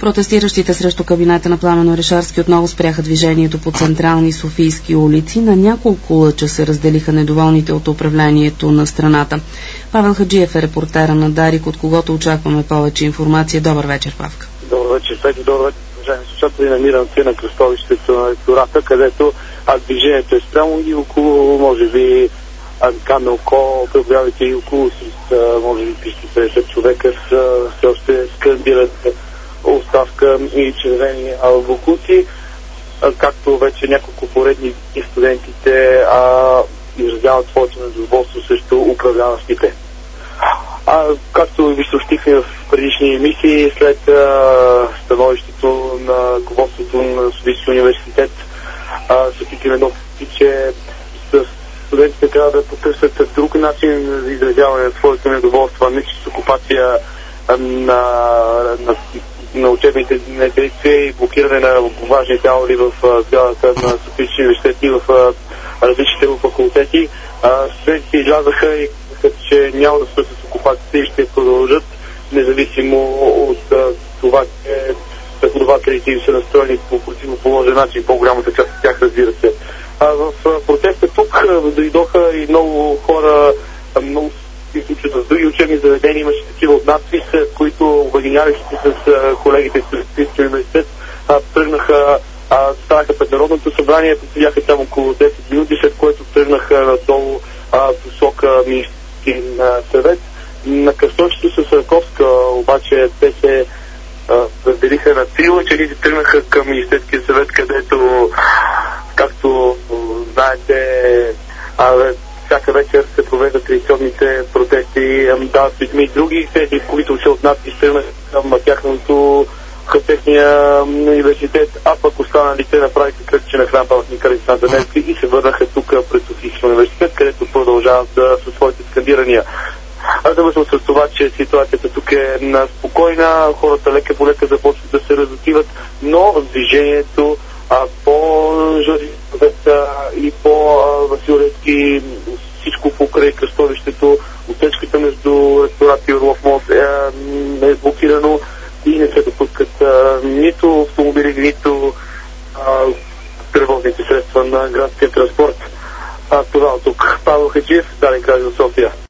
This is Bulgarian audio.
Протестиращите срещу кабинета на Пламен Орешарски отново спряха движението по централни софийски улици. На няколко лъча се разделиха недоволните от управлението на страната. Павел Хаджиев е репортера на Дарик, от когото очакваме повече информация. Добър вечер, Павка. Добър вечер, Петя. Добър вечер, уважаеми слушатели. Намирам се на кръстовището на ректората, където движението е спрямо и около, може би, камелко, преброявайте и около с, може би, 50 човека все още скандират оставка и червени боклуци. Както вече няколко поредни студентите изразяват своето недоволство срещу управляващите. Както ви съобщихме в предишни емисии, след становището на ръководството на Софийския университет, се едно, че студентите трябва да потърсят друг начин за изразяване на своето недоволство, а не чрез окупация на учебните действия и блокиране на важни аули в сградата на Софийския университет и в различните факултети. Студентите излязаха и казаха, че няма да свършат с окупацията и ще продължат, независимо от това, че преподавателите им са настроени по противоположен начин, по-голямата част от тях, разбира се. В протеста тук дойдоха и много хора, много случаи в други учебни заведения, имаше такива от надпис, които обединявайки се с колегите в Софийския университет, тръгнаха, станаха пред Народното събрание, поседяха там около 10 минути, след което тръгнаха надолу посока Министерски съвет. На кръстовището с Раковска обаче те се разделиха на три лъча и тръгнаха към Министерския съвет, където, както знаете, всяка вечер се провеждат традиционните протести. Да, с людьми и други тези, които се от надпис тръгнаха към техния университет, а пък останалите направиха кръстче на храм паметника Александър Невски и се върнаха тук пред Софийския университет, където продължават със своите скандирания. Завършвам с това, че ситуацията тук е спокойна, хората лека по лека започват да се разотиват, но движението по Жоржията и по Василевски, всичко покрай кръстовището, отсечката между ректорат и Орлов мост е блокирано и не се допускат нито автомобили, нито превозните средства на градския транспорт. Това от тук. Павел Хаджиев, Дарик, Радио София.